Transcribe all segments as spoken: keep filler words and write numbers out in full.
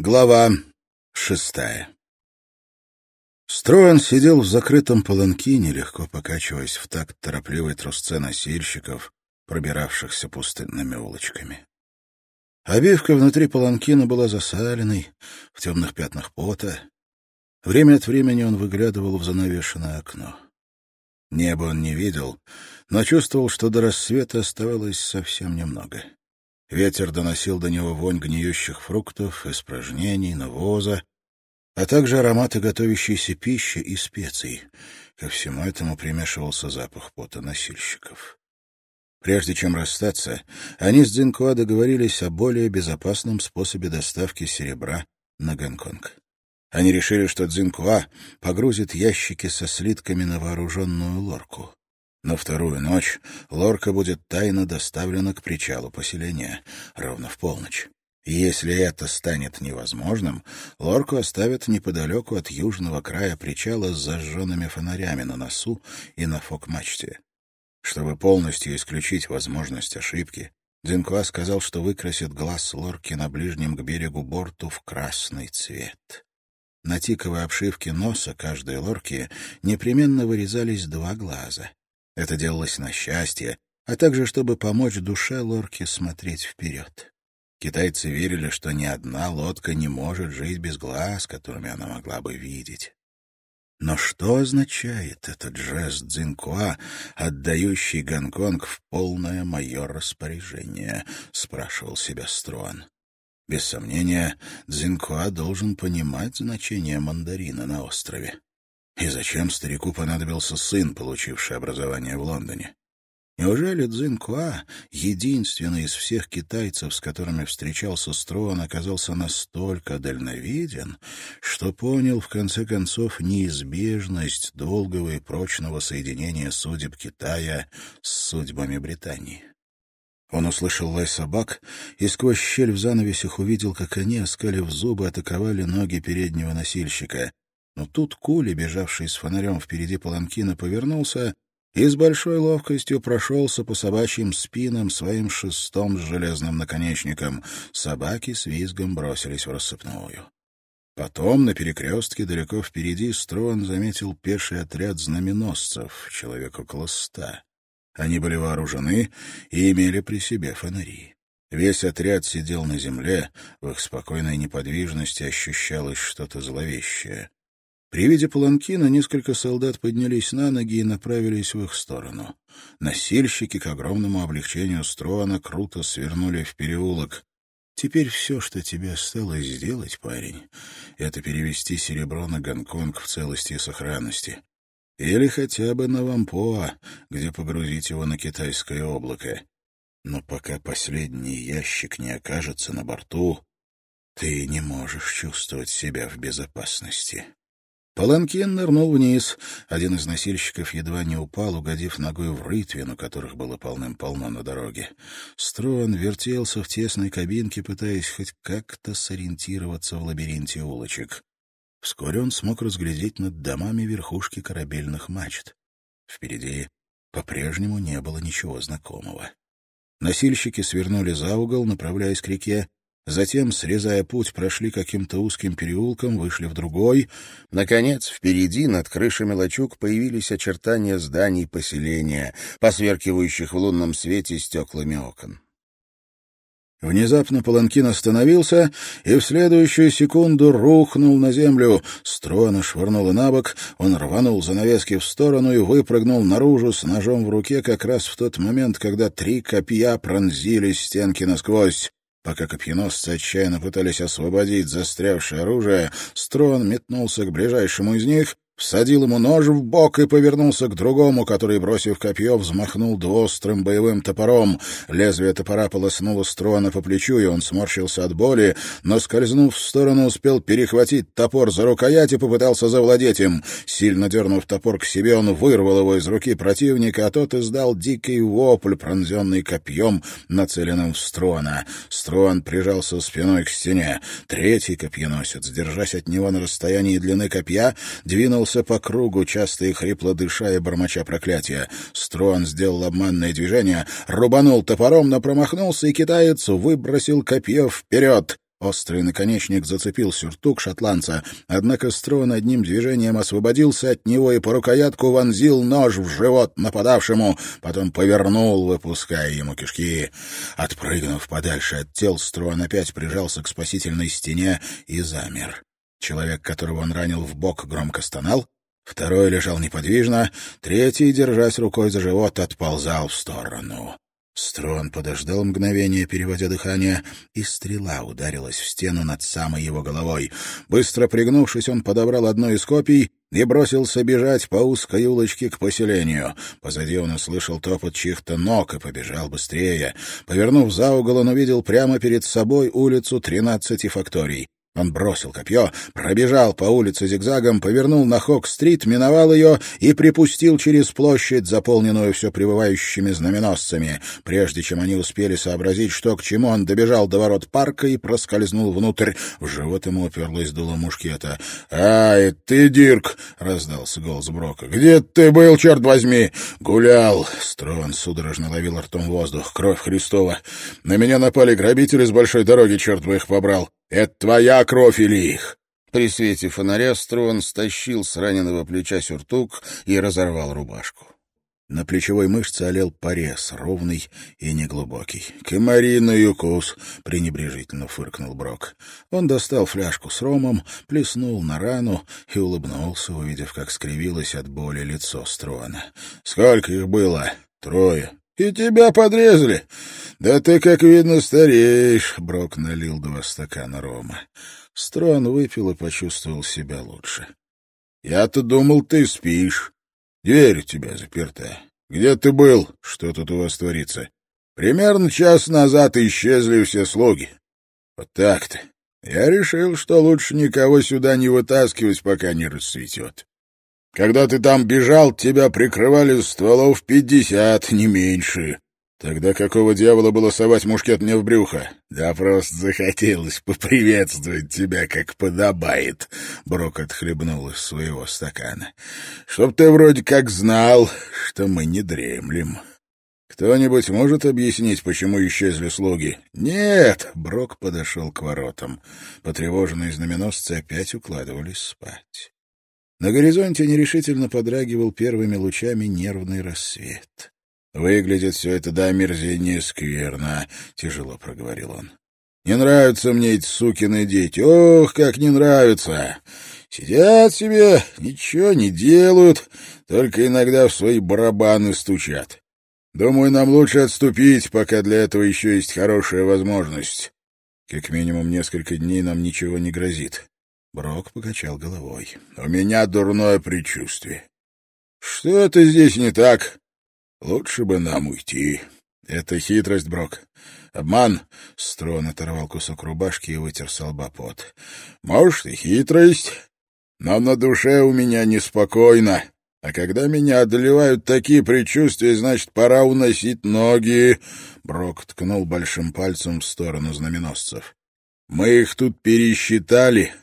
Глава шестая. Строан сидел в закрытом паланкине, легко покачиваясь в такт торопливой трусце носильщиков, пробиравшихся пустынными улочками. Обивка внутри паланкина была засаленной, в темных пятнах пота. Время от времени он выглядывал в занавешенное окно. Небо он не видел, но чувствовал, что до рассвета оставалось совсем немного. Ветер доносил до него вонь гниющих фруктов, испражнений, навоза, а также ароматы готовящейся пищи и специй. Ко всему этому примешивался запах пота носильщиков. Прежде чем расстаться, они с Цзиньхуа договорились о более безопасном способе доставки серебра на Гонконг. Они решили, что Цзиньхуа погрузит ящики со слитками на вооруженную лорку. На вторую ночь лорка будет тайно доставлена к причалу поселения, ровно в полночь. Если это станет невозможным, лорку оставят неподалеку от южного края причала с зажженными фонарями на носу и на фок-мачте. Чтобы полностью исключить возможность ошибки, Цзиньхуа сказал, что выкрасит глаз лорки на ближнем к берегу борту в красный цвет. На тиковой обшивке носа каждой лорки непременно вырезались два глаза. Это делалось на счастье, а также чтобы помочь душе лорки смотреть вперед. Китайцы верили, что ни одна лодка не может жить без глаз, которыми она могла бы видеть. Но что означает этот жест Цзиньхуа, отдающий Гонконг в полное мое распоряжение, спрашивал себя Строан. Без сомнения, Цзиньхуа должен понимать значение мандарина на острове. И зачем старику понадобился сын, получивший образование в Лондоне? Неужели Цзиньхуа, единственный из всех китайцев, с которыми встречался Строан, оказался настолько дальновиден, что понял, в конце концов, неизбежность долгого и прочного соединения судеб Китая с судьбами Британии? Он услышал лай собак и сквозь щель в занавесях увидел, как они, оскалив зубы, атаковали ноги переднего носильщика. Но тут Кули, бежавший с фонарем впереди паланкина, повернулся и с большой ловкостью прошелся по собачьим спинам своим шестом с железным наконечником. Собаки с визгом бросились в рассыпную. Потом на перекрестке далеко впереди Строан заметил пеший отряд знаменосцев, человек около ста. Они были вооружены и имели при себе фонари. Весь отряд сидел на земле, в их спокойной неподвижности ощущалось что-то зловещее. При виде паланкина несколько солдат поднялись на ноги и направились в их сторону. Носильщики, к огромному облегчению Строана, круто свернули в переулок. «Теперь все, что тебе осталось сделать, парень, это перевести серебро на Гонконг в целости и сохранности. Или хотя бы на Вампоа, где погрузить его на китайское облако. Но пока последний ящик не окажется на борту, ты не можешь чувствовать себя в безопасности». Паланкин нырнул вниз. Один из носильщиков едва не упал, угодив ногой в рытвину, которых было полным-полно на дороге. Строан вертелся в тесной кабинке, пытаясь хоть как-то сориентироваться в лабиринте улочек. Вскоре он смог разглядеть над домами верхушки корабельных мачт. Впереди по-прежнему не было ничего знакомого. Носильщики свернули за угол, направляясь к реке. Затем, срезая путь, прошли каким-то узким переулком, вышли в другой. Наконец, впереди, над крышами лачуг, появились очертания зданий поселения, посверкивающих в лунном свете стеклами окон. Внезапно паланкин остановился и в следующую секунду рухнул на землю. Строана швырнуло на бок, он рванул занавески в сторону и выпрыгнул наружу с ножом в руке как раз в тот момент, когда три копья пронзили стенки насквозь. Пока копьеносцы отчаянно пытались освободить застрявшее оружие, Строан метнулся к ближайшему из них, всадил ему нож в бок и повернулся к другому, который, бросив копье, взмахнул двуострым боевым топором. Лезвие топора полоснуло Строана по плечу, и он сморщился от боли, но, скользнув в сторону, успел перехватить топор за рукоять и попытался завладеть им. Сильно дернув топор к себе, он вырвал его из руки противника, а тот издал дикий вопль, пронзенный копьем, нацеленным в Строана. Строан прижался спиной к стене. Третий копьеносец, держась от него на расстоянии длины копья, двинулся по кругу, часто и хрипло дыша и бормоча проклятия. Строан сделал обманное движение, рубанул топором, но промахнулся, и китаец выбросил копье вперед. Острый наконечник зацепил сюртук шотландца, однако Строн одним движением освободился от него и по рукоятку вонзил нож в живот нападавшему, потом повернул, выпуская ему кишки. Отпрыгнув подальше от тел, Строн опять прижался к спасительной стене и замер. Человек, которого он ранил в бок, громко стонал, второй лежал неподвижно, третий, держась рукой за живот, отползал в сторону. Строн подождал мгновение, переводя дыхание, и стрела ударилась в стену над самой его головой. Быстро пригнувшись, он подобрал одно из копий и бросился бежать по узкой улочке к поселению. Позади он услышал топот чьих-то ног и побежал быстрее. Повернув за угол, он увидел прямо перед собой улицу тринадцати факторий. Он бросил копье, пробежал по улице зигзагом, повернул на Хок-стрит, миновал ее и припустил через площадь, заполненную все прибывающими знаменосцами. Прежде чем они успели сообразить, что к чему, он добежал до ворот парка и проскользнул внутрь. В живот ему уперлось дуло мушкета. «Ай, ты, Дирк!» — раздался голос Брока. «Где ты был, черт возьми?» «Гулял!» — Строн судорожно ловил ртом воздух. «Кровь Христова! На меня напали грабители с большой дороги, черт бы их побрал! Это твоя кровь или их?» При свете фонаря Строн стащил с раненого плеча сюртук и разорвал рубашку. На плечевой мышце олел порез, ровный и неглубокий. «Комариный укус!» — пренебрежительно фыркнул Брок. Он достал фляжку с ромом, плеснул на рану и улыбнулся, увидев, как скривилось от боли лицо Строна. «Сколько их было?» «Трое». «И тебя подрезали? Да ты, как видно, стареешь!» Брок налил два стакана рома. Строн выпил и почувствовал себя лучше. «Я-то думал, ты спишь. Дверь у тебя заперта. Где ты был? Что тут у вас творится? Примерно час назад исчезли все слуги. Вот так-то. Я решил, что лучше никого сюда не вытаскивать, пока не расцветет. Когда ты там бежал, тебя прикрывали стволов пятьдесят, не меньше. Тогда какого дьявола было совать мушкет мне в брюхо? Да просто захотелось поприветствовать тебя, как подобает. Брок отхлебнул из своего стакана. Чтоб ты вроде как знал, что мы не дремлем. Кто-нибудь может объяснить, почему исчезли слуги? Нет! Брок подошел к воротам. Потревоженные знаменосцы опять укладывались спать. На горизонте нерешительно подрагивал первыми лучами нервный рассвет. «Выглядит все это до омерзения скверно», — тяжело проговорил он. «Не нравятся мне эти сукины дети. Ох, как не нравятся! Сидят себе, ничего не делают, только иногда в свои барабаны стучат. Думаю, нам лучше отступить, пока для этого еще есть хорошая возможность. Как минимум несколько дней нам ничего не грозит». Брок покачал головой. «У меня дурное предчувствие. Что-то здесь не так. Лучше бы нам уйти. Это хитрость, Брок. Обман». Строн оторвал кусок рубашки и вытер со лба пот. «Может, и хитрость, но на душе у меня неспокойно. А когда меня одолевают такие предчувствия, значит, пора уносить ноги». Брок ткнул большим пальцем в сторону знаменосцев. «Мы их тут пересчитали.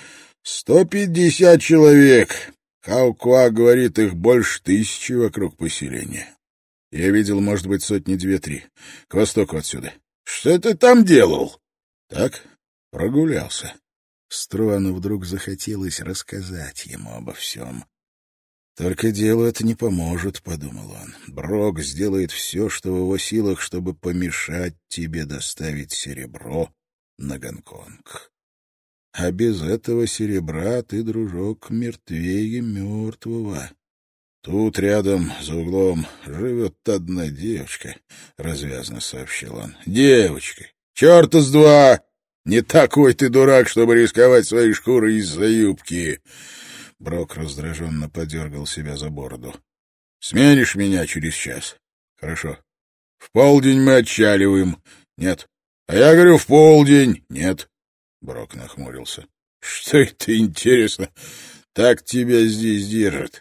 Сто пятьдесят человек. Хаукуа говорит, их больше тысячи вокруг поселения. Я видел, может быть, сотни две-три. К востоку отсюда. Что ты там делал?» «Так, прогулялся». Строну вдруг захотелось рассказать ему обо всем. «Только делу это не поможет», — подумал он. «Брок сделает все, что в его силах, чтобы помешать тебе доставить серебро на Гонконг. А без этого серебра ты, дружок, мертвее мертвого. Тут рядом, за углом, живет одна девочка», — развязно сообщил он. «Девочка! Черта с два! Не такой ты дурак, чтобы рисковать своей шкурой из-за юбки!» Брок раздраженно подергал себя за бороду. «Сменишь меня через час?» «Хорошо. В полдень мы отчаливаем». «Нет». «А я говорю, в полдень». «Нет». Брок нахмурился. «Что это интересно? Так тебя здесь держат.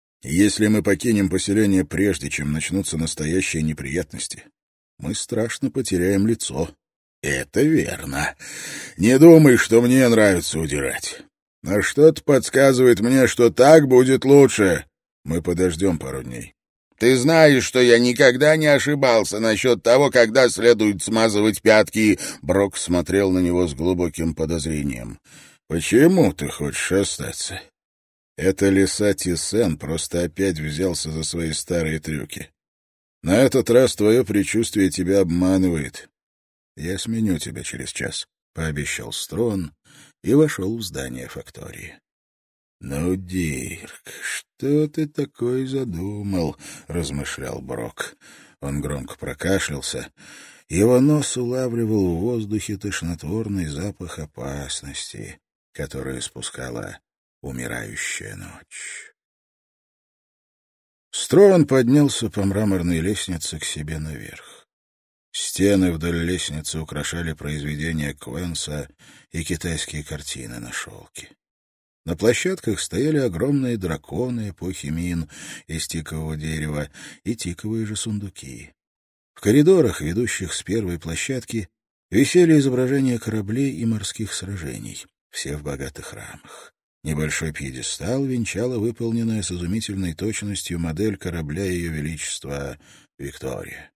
Если мы покинем поселение прежде, чем начнутся настоящие неприятности, мы страшно потеряем лицо». «Это верно. Не думай, что мне нравится удирать. Но что-то подсказывает мне, что так будет лучше. Мы подождем пару дней. Ты знаешь, что я никогда не ошибался насчет того, когда следует смазывать пятки». Брок смотрел на него с глубоким подозрением. «Почему ты хочешь остаться? Это лиса Тисен просто опять взялся за свои старые трюки. На этот раз твое предчувствие тебя обманывает. Я сменю тебя через час», — пообещал Строн и вошел в здание фактории. «Ну, Дирк, что ты такое задумал?» — размышлял Брок. Он громко прокашлялся. Его нос улавливал в воздухе тошнотворный запах опасности, который испускала умирающая ночь. Строн поднялся по мраморной лестнице к себе наверх. Стены вдоль лестницы украшали произведения Квенса и китайские картины на шелке. На площадках стояли огромные драконы эпохи Мин из тикового дерева и тиковые же сундуки. В коридорах, ведущих с первой площадки, висели изображения кораблей и морских сражений, все в богатых рамах. Небольшой пьедестал венчала выполненная с изумительной точностью модель корабля Ее Величества Виктория.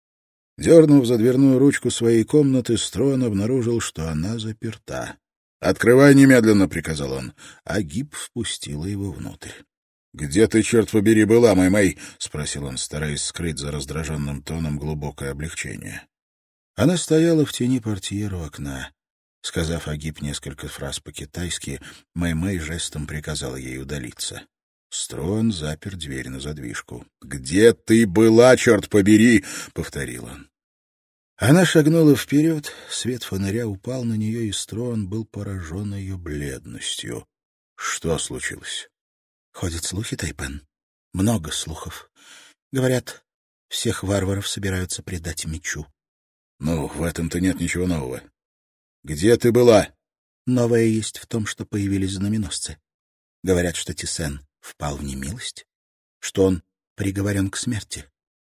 Дернув за дверную ручку своей комнаты, Строн обнаружил, что она заперта. «Открывай немедленно», — приказал он. А Гиб впустила его внутрь. «Где ты, черт побери, была, Мэй-Мэй?» — спросил он, стараясь скрыть за раздраженным тоном глубокое облегчение. Она стояла в тени портьеры у окна. Сказав Агиб несколько фраз по-китайски, Мэй-Мэй жестом приказала ей удалиться. Строн запер дверь на задвижку. «Где ты была, черт побери?» — повторил он. Она шагнула вперед, свет фонаря упал на нее, и Строн был поражен ее бледностью. Что случилось? Ходят слухи, Тайпен. Много слухов. Говорят, всех варваров собираются предать мечу. Ну, в этом-то нет ничего нового. Где ты была? Новое есть в том, что появились знаменосцы. Говорят, что Тисен впал в немилость, что он приговорен к смерти.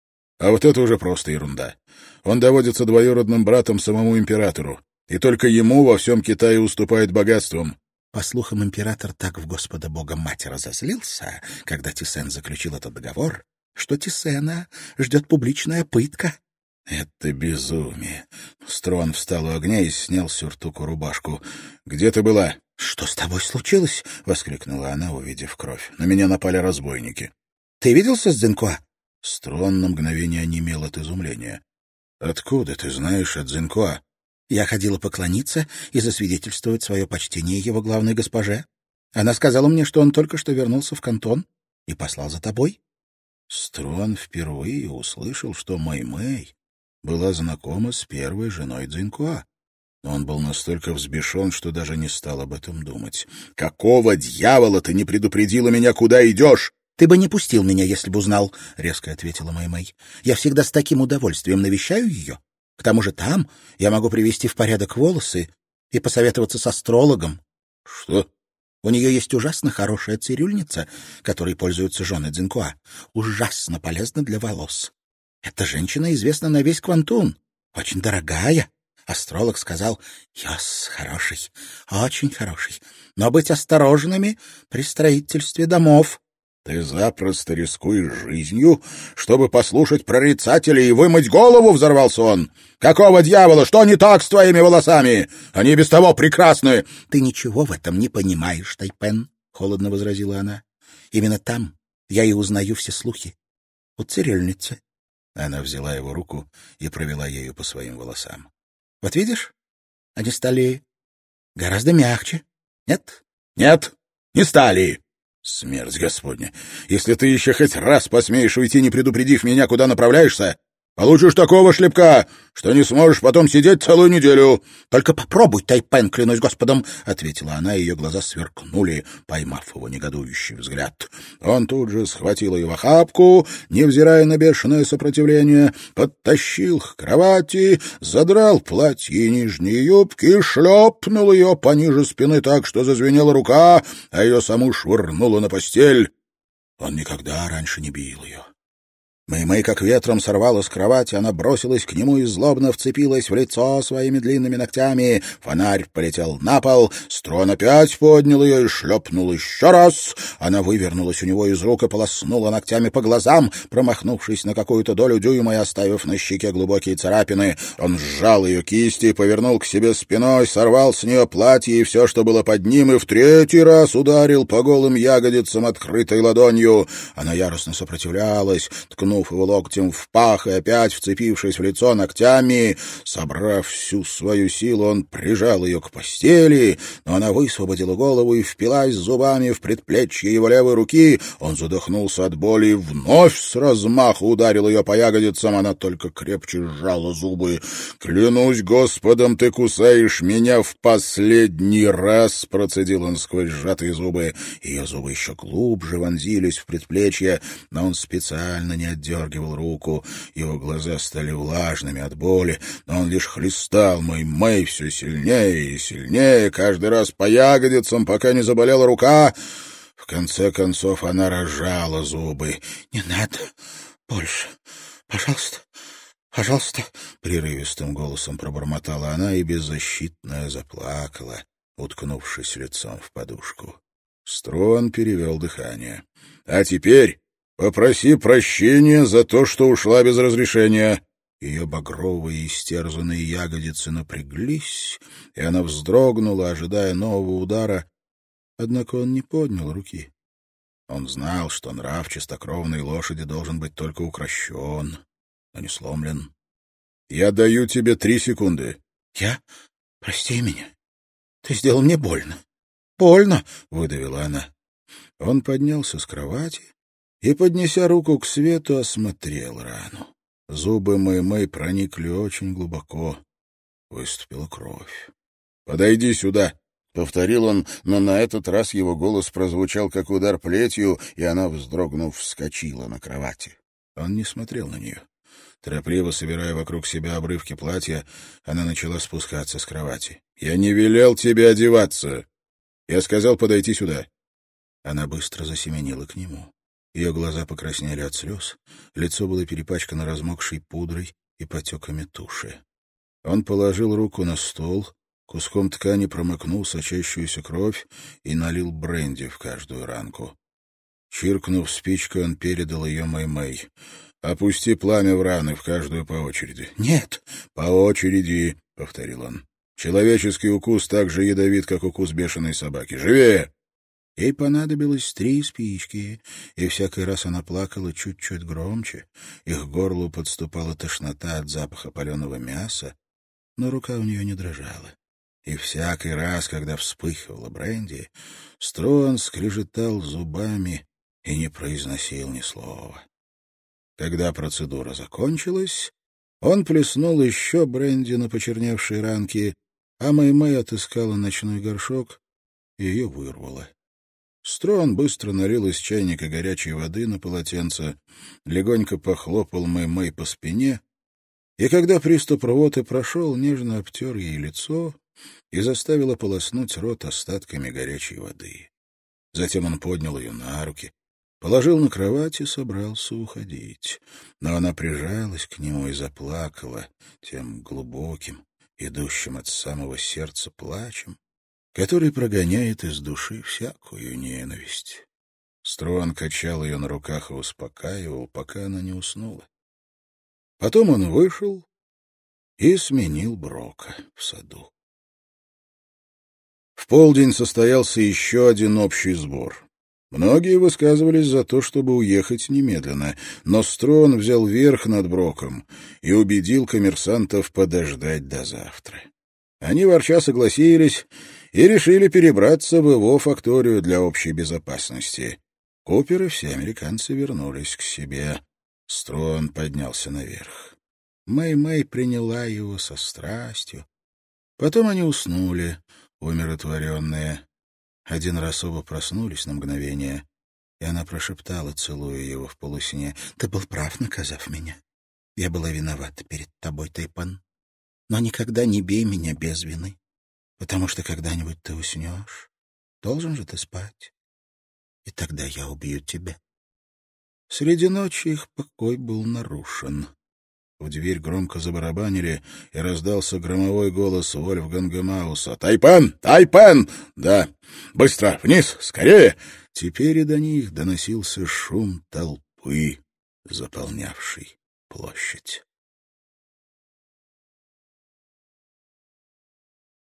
А вот это уже просто ерунда. Он доводится двоюродным братом самому императору, и только ему во всем Китае уступает богатством. По слухам, император так в Господа Бога Мать разозлился, когда Тисен заключил этот договор, что Тисена ждет публичная пытка. Это безумие. Строн встал у огня и снял с сюртука рубашку. «Где ты была?» «Что с тобой случилось?» — воскликнула она, увидев кровь. «На меня напали разбойники». «Ты виделся с Дзинкуа?» Строн на мгновение онемел от изумления. «Откуда ты знаешь о Дзинкуа?» «Я ходила поклониться и засвидетельствовать свое почтение его главной госпоже. Она сказала мне, что он только что вернулся в Кантон и послал за тобой». Строн впервые услышал, что Мэй-Мэй была знакома с первой женой Дзинкуа. Но он был настолько взбешен, что даже не стал об этом думать. «Какого дьявола ты не предупредила меня, куда идешь?» «Ты бы не пустил меня, если бы узнал», — резко ответила Мэй-Мэй. «Я всегда с таким удовольствием навещаю ее. К тому же там я могу привести в порядок волосы и посоветоваться с астрологом». «Что?» «У нее есть ужасно хорошая цирюльница, которой пользуются жены Дзинкуа. Ужасно полезна для волос. Эта женщина известна на весь Квантун. Очень дорогая. Астролог сказал, «Йос, хороший, очень хороший. Но быть осторожными при строительстве домов». «Ты запросто рискуешь жизнью, чтобы послушать прорицателей и вымыть голову?» — взорвался он. «Какого дьявола? Что не так с твоими волосами? Они без того прекрасны!» «Ты ничего в этом не понимаешь, Тайпен», — холодно возразила она. «Именно там я и узнаю все слухи. У цирюльницы». Она взяла его руку и провела ею по своим волосам. «Вот видишь, они стали гораздо мягче. Нет?» «Нет, не стали!» «Смерть Господня! Если ты еще хоть раз посмеешь уйти, не предупредив меня, куда направляешься, получишь такого шлепка, что не сможешь потом сидеть целую неделю». «Только попробуй, Тайпен, клянусь Господом», — ответила она, и ее глаза сверкнули, поймав его негодующий взгляд. Он тут же схватил ее в охапку, невзирая на бешеное сопротивление, подтащил к кровати, задрал платье и нижние юбки и шлепнул ее пониже спины так, что зазвенела рука, а ее саму швырнула на постель. Он никогда раньше не бил ее. Мэй-Мэй как ветром сорвала с кровати, она бросилась к нему и злобно вцепилась в лицо своими длинными ногтями. Фонарь полетел на пол, Строн опять поднял ее и шлепнул еще раз. Она вывернулась у него из рук и полоснула ногтями по глазам, промахнувшись на какую-то долю дюйма и оставив на щеке глубокие царапины. Он сжал ее кисти, повернул к себе спиной, сорвал с нее платье и все, что было под ним, и в третий раз ударил по голым ягодицам открытой ладонью. Она яростно сопротивлялась, ткнув его локтем в пах и опять вцепившись в лицо ногтями. Собрав всю свою силу, он прижал ее к постели, но она высвободила голову и впилась зубами в предплечье его левой руки. Он задохнулся от боли и вновь с размаху ударил ее по ягодицам. Она только крепче сжала зубы. «Клянусь Господом, ты кусаешь меня в последний раз!» — процедил он сквозь сжатые зубы. Ее зубы еще глубже вонзились в предплечье, но он специально не отдергивал руку. Его глаза стали влажными от боли, но он лишь хлестал Мэй-Мэй все сильнее и сильнее, каждый раз по ягодицам, пока не заболела рука. В конце концов она разжала зубы. «Не надо больше. Пожалуйста, пожалуйста», — прерывистым голосом пробормотала она и беззащитная заплакала, уткнувшись лицом в подушку. Строн перевел дыхание. «А теперь попроси прощения за то, что ушла без разрешения». Ее багровые истерзанные ягодицы напряглись, и она вздрогнула, ожидая нового удара. Однако он не поднял руки. Он знал, что нрав чистокровной лошади должен быть только укрощен, но не сломлен. «Я даю тебе три секунды». «Я? Прости меня. Ты сделал мне больно. Больно!» — выдавила она. Он поднялся с кровати и, поднеся руку к свету, осмотрел рану. Зубы Мэй-Мэй проникли очень глубоко. Выступила кровь. «Подойди сюда!» — повторил он, но на этот раз его голос прозвучал, как удар плетью, и она, вздрогнув, вскочила на кровати. Он не смотрел на нее. Торопливо собирая вокруг себя обрывки платья, она начала спускаться с кровати. «Я не велел тебе одеваться! Я сказал подойти сюда!» Она быстро засеменила к нему. Ее глаза покраснели от слез, лицо было перепачкано размокшей пудрой и потеками туши. Он положил руку на стол, куском ткани промокнул сочащуюся кровь и налил бренди в каждую ранку. Чиркнув спичкой, он передал ее Мэй-Мэй. «Опусти пламя в раны, в каждую по очереди». «Нет». «По очереди», — повторил он. «Человеческий укус так же ядовит, как укус бешеной собаки. Живее!» Ей понадобилось три спички, и всякий раз она плакала чуть-чуть громче. Их к горлу подступала тошнота от запаха паленого мяса, но рука у нее не дрожала. И всякий раз, когда вспыхивала бренди, Строн скрежетал зубами и не произносил ни слова. Когда процедура закончилась, он плеснул еще бренди на почерневшие ранки, а Мэй-Мэй отыскала ночной горшок и ее вырвало. Строн быстро налил из чайника горячей воды на полотенце, легонько похлопал Мэй-Мэй по спине, и когда приступ рвоты прошел, нежно обтер ей лицо и заставил ополоснуть рот остатками горячей воды. Затем он поднял ее на руки, положил на кровать и собрался уходить. Но она прижалась к нему и заплакала тем глубоким, идущим от самого сердца плачем, который прогоняет из души всякую ненависть. Строн качал ее на руках и успокаивал, пока она не уснула. Потом он вышел и сменил Брока в саду. В полдень состоялся еще один общий сбор. Многие высказывались за то, чтобы уехать немедленно, но Строн взял верх над Броком и убедил коммерсантов подождать до завтра. Они ворча согласились и решили перебраться в его факторию для общей безопасности. Купер и все американцы вернулись к себе. Строн поднялся наверх. Мэй-Мэй приняла его со страстью. Потом они уснули, умиротворенные. Один раз оба проснулись на мгновение, и она прошептала, целуя его в полусне: «Ты был прав, наказав меня. Я была виновата перед тобой, Тайпан. Но никогда не бей меня без вины, потому что когда-нибудь ты уснешь. Должен же ты спать. И тогда я убью тебя». Среди ночи их покой был нарушен. В дверь громко забарабанили, и раздался громовой голос Вольфганга Мауса. «Тайпен! Тайпен! Да! Быстро! Вниз! Скорее!» Теперь и до них доносился шум толпы, заполнявший площадь.